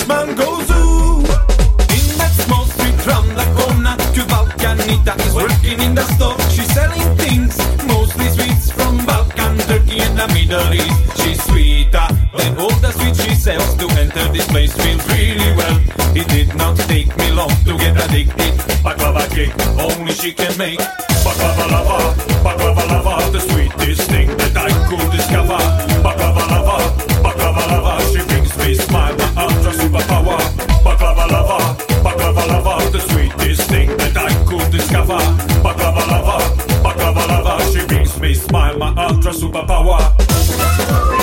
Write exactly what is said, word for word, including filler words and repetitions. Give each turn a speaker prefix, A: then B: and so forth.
A: man go zoo. In that small street round the corner, to Balkanita is working in the store. She's selling things, mostly sweets from Balkan, Turkey and the Middle East. She's sweeter than all the sweets she sells. To enter this place feels really well. It did not take me long to get addicted. Baklava cake, only she can make. Baklava lava, baklava lava, the sweetest thing that I could discover. Baklava lava, baklava lava, she brings me smile, my ultra superpower. Baklava lava, baklava lava, the sweetest thing that I could discover. Baklava lava, baklava lava, she brings me smile, my ultra superpower.